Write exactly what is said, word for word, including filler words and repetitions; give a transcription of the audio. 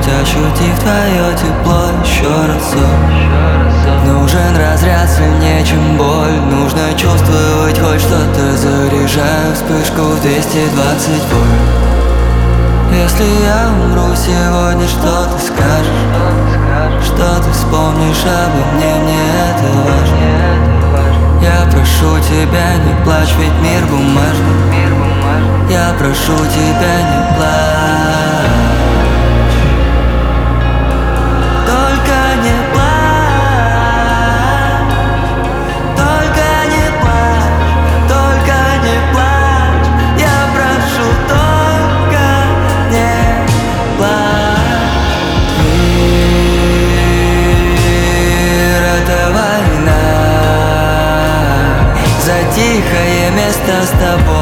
ощутив твое тепло еще разок. Нужен разряд сильнее, чем боль. Нужно чувствовать хоть что-то. Заряжаю вспышку в двести двадцать вольт. Если я умру сегодня, что ты скажешь? Что ты вспомнишь обо мне? Мне это важно. Я прошу тебя, не плачь, ведь мир бумажный. Я прошу тебя, не плачь. Только не плачь. Только не плачь. Только не плачь. Я прошу, только не плачь. Мир — это война за тихое место с тобой.